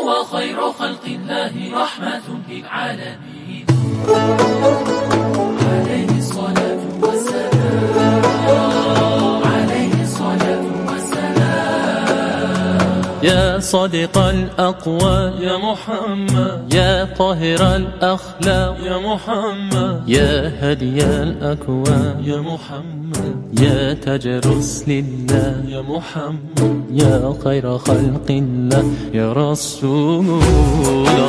هو خير خلق الله رحمة للعالمين. عليه الصلاة والسلام، عليه الصلاة والسلام. يا صادق الأقوال يا محمد، يا طاهر الأخلاق يا محمد، يا هدي الأكوان يا محمد، يا تاج رسل الله يا محمد، يا خير خلق الله يا رسول الله.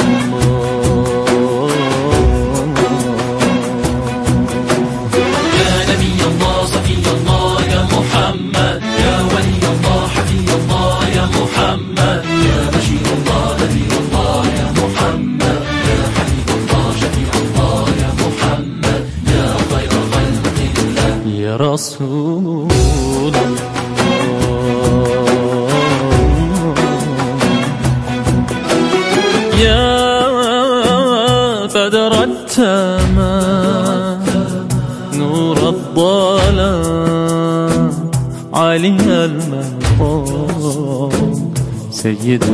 يا نبي الله صفي الله يا محمد، يا ولي الله حفي الله يا محمد، يا بشير الله نذير الله يا محمد، يا حبيب الله شفيع الله يا محمد، يا خير خلق الله يا رسول الله. يا بدر التمام نور الظلام علي المقام سيد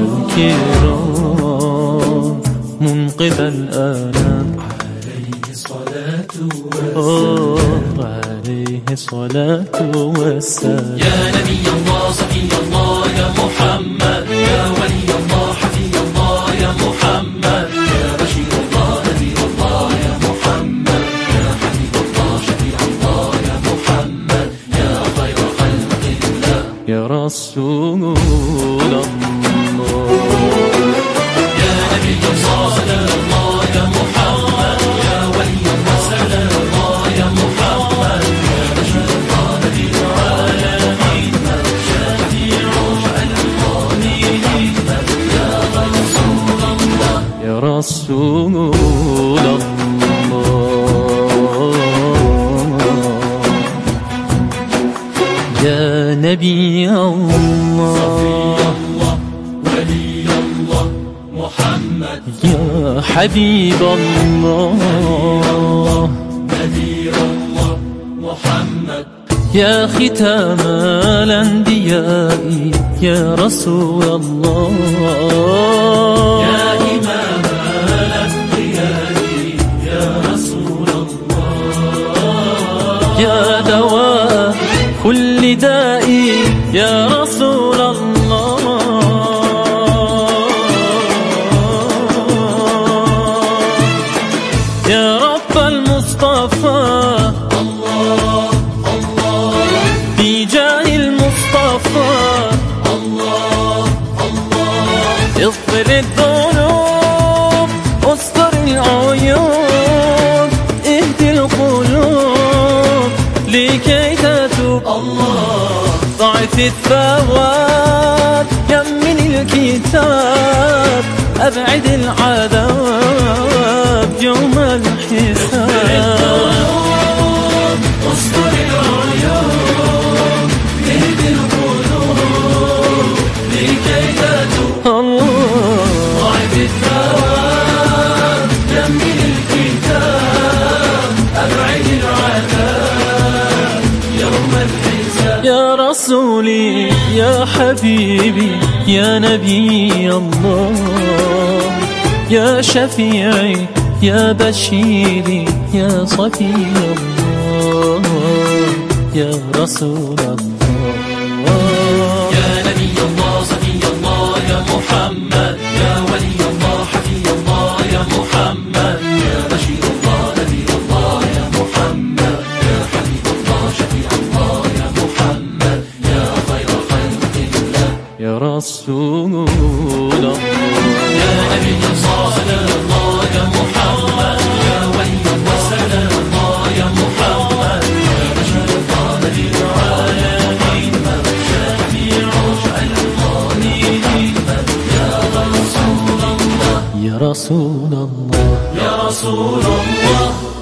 الكرام منقذ الآلام عليه الصلاة والسلام، عليه الصلاة والسلام. يا نبي الله صفي الله يا محمد، يا ولي الله حفي الله يا محمد، يا بشير الله نذير الله يا محمد، يا حبيب الله شفيع الله يا محمد، يا خير خلق الله يا رسول الله. يا نبي الله سلام الله يا محمد، يا ولي الله سلام الله يا محمد، يا بشير الله نذير العالمين، شفيع المؤمنين، يا رسول الله يا رسول الله. يا نبي الله ولي الله محمد، يا حبيب الله نذير الله محمد، يا ختام الأنبياء يا رسول الله يا إمام الأنبياء يا رسول الله، يا دواء كل داء يا رسول الله. يا رب المصطفى الله الله في جاه المصطفى الله الله، اغفر الذنوب استر العيوب اهدي القلوب لكي تتوب الله ضعف الثواب يمن الكتاب أبعد العذاب يوم الحساب. استر العيوب اهد القلوب لكي تتوب الله ضعف الثواب يمن الكتاب أبعد العذاب يوم الحساب. يا رسولي يا حبيبي يا نبي الله يا شفيعي يا بشيري يا صفي الله يا رسول الله. يا نبي الله صفي الله يا محمد، يا ولي الله حفي الله يا محمد، يا بشير الله نذير الله يا محمد، يا حبيب الله شفيع الله يا محمد، يا خير خلق الله يا رسول الله. يا نبي الله سلام الله يا محمد، يا ولي الله سلام الله يا محمد، يا بشير الله نذير العالمين، شفيع المؤمنين، يا رسول الله يا رسول الله. يا رسول الله.